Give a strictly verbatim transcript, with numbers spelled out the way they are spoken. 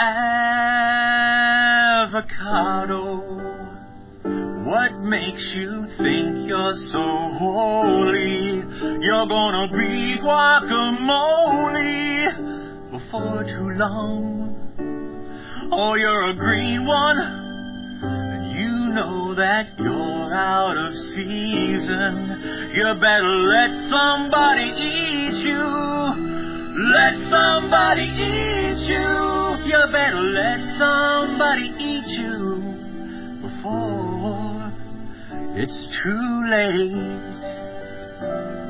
avocado. What makes you think you're so holy? You're gonna be guacamole before too long. Oh, you're a green one, and you know that you're out of season. You better let somebody eat you. Let somebody eat you. You better let somebody eat you before it's too late.